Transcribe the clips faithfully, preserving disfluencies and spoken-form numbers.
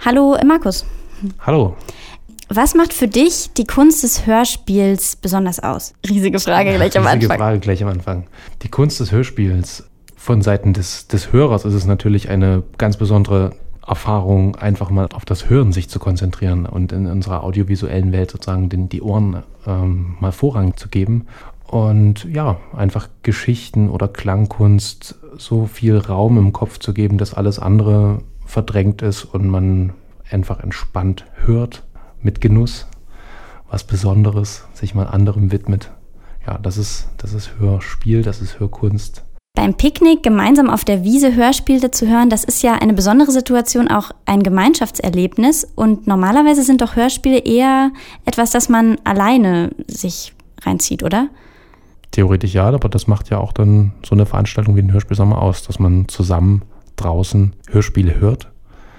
Hallo Markus. Hallo. Was macht für dich die Kunst des Hörspiels besonders aus? Riesige Frage gleich am Anfang. Riesige Frage gleich am Anfang. Die Kunst des Hörspiels von Seiten des, des Hörers ist es natürlich eine ganz besondere Erfahrung, einfach mal auf das Hören sich zu konzentrieren und in unserer audiovisuellen Welt sozusagen den, die Ohren ähm, mal Vorrang zu geben. Und ja, einfach Geschichten oder Klangkunst so viel Raum im Kopf zu geben, dass alles andere verdrängt ist und man einfach entspannt hört, mit Genuss, was Besonderes, sich mal anderem widmet. Ja, das ist, das ist Hörspiel, das ist Hörkunst. Beim Picknick gemeinsam auf der Wiese Hörspiele zu hören, das ist ja eine besondere Situation, auch ein Gemeinschaftserlebnis. Und normalerweise sind doch Hörspiele eher etwas, das man alleine sich reinzieht, oder? Theoretisch ja, aber das macht ja auch dann so eine Veranstaltung wie ein Hörspielsommer aus, dass man zusammen draußen Hörspiele hört,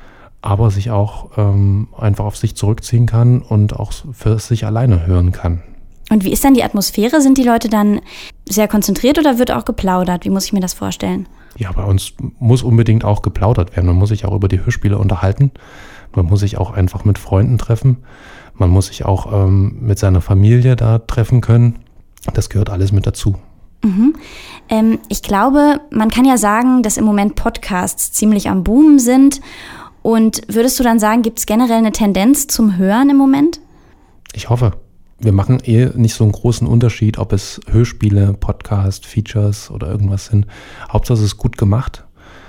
aber sich auch ähm, einfach auf sich zurückziehen kann und auch für sich alleine hören kann. Und wie ist dann die Atmosphäre? Sind die Leute dann sehr konzentriert oder wird auch geplaudert? Wie muss ich mir das vorstellen? Ja, bei uns muss unbedingt auch geplaudert werden. Man muss sich auch über die Hörspiele unterhalten. Man muss sich auch einfach mit Freunden treffen. Man muss sich auch ähm, mit seiner Familie da treffen können. Das gehört alles mit dazu. Mhm. Ähm, ich glaube, man kann ja sagen, dass im Moment Podcasts ziemlich am Boomen sind. Und würdest du dann sagen, gibt es generell eine Tendenz zum Hören im Moment? Ich hoffe. Wir machen eh nicht so einen großen Unterschied, ob es Hörspiele, Podcast, Features oder irgendwas sind. Hauptsache es ist gut gemacht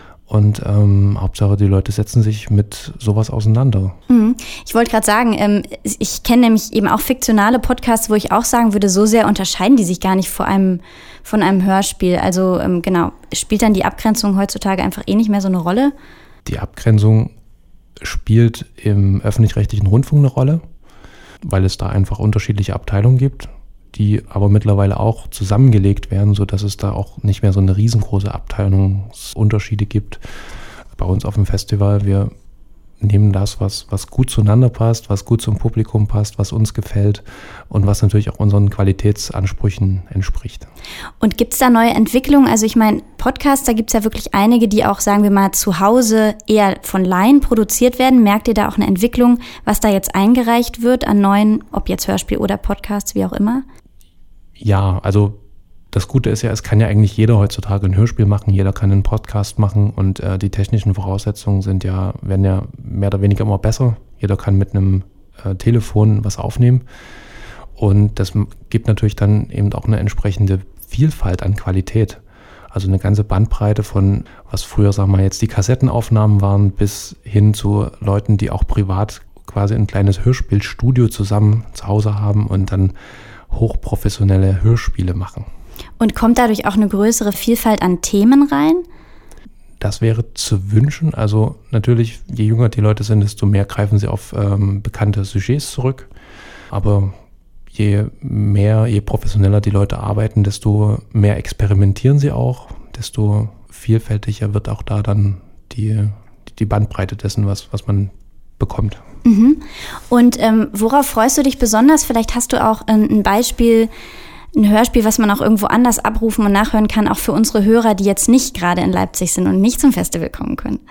und ähm, Hauptsache die Leute setzen sich mit sowas auseinander. Mhm. Ich wollte gerade sagen, ähm, ich kenne nämlich eben auch fiktionale Podcasts, wo ich auch sagen würde, so sehr unterscheiden die sich gar nicht vor einem, von einem Hörspiel. Also ähm, genau, spielt dann die Abgrenzung heutzutage einfach eh nicht mehr so eine Rolle? Die Abgrenzung spielt im öffentlich-rechtlichen Rundfunk eine Rolle, weil es da einfach unterschiedliche Abteilungen gibt, die aber mittlerweile auch zusammengelegt werden, sodass es da auch nicht mehr so eine riesengroße Abteilungsunterschiede gibt. Bei uns auf dem Festival, wir nehmen das, was, was gut zueinander passt, was gut zum Publikum passt, was uns gefällt und was natürlich auch unseren Qualitätsansprüchen entspricht. Und gibt es da neue Entwicklungen? Also ich meine, Podcasts, da gibt es ja wirklich einige, die auch, sagen wir mal, zu Hause eher von Laien produziert werden. Merkt ihr da auch eine Entwicklung, was da jetzt eingereicht wird an neuen, ob jetzt Hörspiel oder Podcasts, wie auch immer? Ja, also das Gute ist ja, es kann ja eigentlich jeder heutzutage ein Hörspiel machen, jeder kann einen Podcast machen und äh, die technischen Voraussetzungen sind ja, werden ja mehr oder weniger immer besser. Jeder kann mit einem äh, Telefon was aufnehmen und das gibt natürlich dann eben auch eine entsprechende Vielfalt an Qualität. Also eine ganze Bandbreite von, was früher, sagen wir jetzt, die Kassettenaufnahmen waren, bis hin zu Leuten, die auch privat quasi ein kleines Hörspielstudio zusammen zu Hause haben und dann hochprofessionelle Hörspiele machen. Und kommt dadurch auch eine größere Vielfalt an Themen rein? Das wäre zu wünschen. Also natürlich, je jünger die Leute sind, desto mehr greifen sie auf ähm, bekannte Sujets zurück. Aber je mehr, je professioneller die Leute arbeiten, desto mehr experimentieren sie auch, desto vielfältiger wird auch da dann die, die Bandbreite dessen, was, was man bekommt. Mhm. Und ähm, worauf freust du dich besonders? Vielleicht hast du auch ein, ein Beispiel, ein Hörspiel, was man auch irgendwo anders abrufen und nachhören kann, auch für unsere Hörer, die jetzt nicht gerade in Leipzig sind und nicht zum Festival kommen können.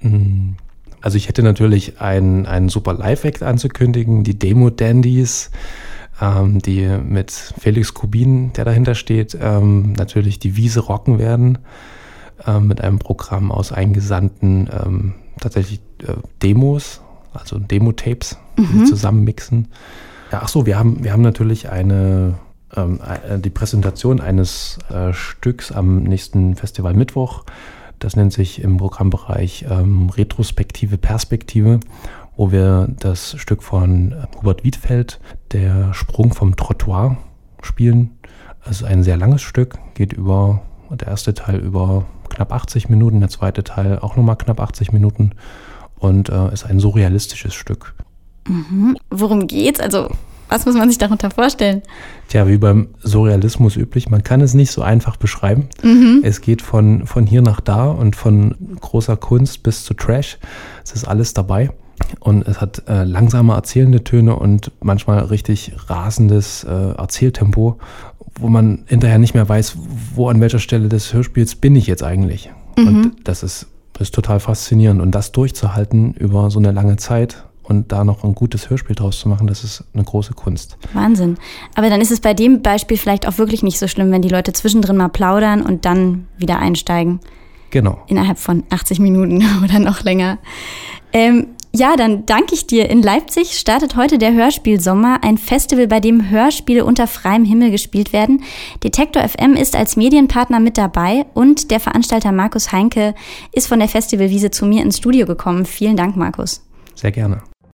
Also ich hätte natürlich einen, einen super Live-Act anzukündigen, die Demo-Dandies, ähm, die mit Felix Kubin, der dahinter steht, ähm, natürlich die Wiese rocken werden, ähm, mit einem Programm aus eingesandten ähm, tatsächlich äh, Demos, also Demo-Tapes, die mhm. zusammen mixen. Ja, ach so, wir haben, wir haben natürlich eine die Präsentation eines äh, Stücks am nächsten Festival Mittwoch. Das nennt sich im Programmbereich ähm, Retrospektive Perspektive, wo wir das Stück von Hubert Wiedfeld, der Sprung vom Trottoir, spielen. Es ist ein sehr langes Stück, geht über, der erste Teil über knapp achtzig Minuten, der zweite Teil auch nochmal knapp achtzig Minuten und äh, ist ein surrealistisches Stück. Mhm. Worum geht's? Also was muss man sich darunter vorstellen? Tja, wie beim Surrealismus üblich, man kann es nicht so einfach beschreiben. Mhm. Es geht von, von hier nach da und von großer Kunst bis zu Trash. Es ist alles dabei. Und es hat äh, langsame erzählende Töne und manchmal richtig rasendes äh, Erzähltempo, wo man hinterher nicht mehr weiß, wo an welcher Stelle des Hörspiels bin ich jetzt eigentlich. Mhm. Und das ist Das ist total faszinierend. Und das durchzuhalten über so eine lange Zeit und da noch ein gutes Hörspiel draus zu machen, das ist eine große Kunst. Wahnsinn. Aber dann ist es bei dem Beispiel vielleicht auch wirklich nicht so schlimm, wenn die Leute zwischendrin mal plaudern und dann wieder einsteigen. Genau. Innerhalb von achtzig Minuten oder noch länger. Ähm, Ja, dann danke ich dir. In Leipzig startet heute der Hörspielsommer, ein Festival, bei dem Hörspiele unter freiem Himmel gespielt werden. Detektor F M ist als Medienpartner mit dabei und der Veranstalter Markus Heinke ist von der Festivalwiese zu mir ins Studio gekommen. Vielen Dank, Markus. Sehr gerne.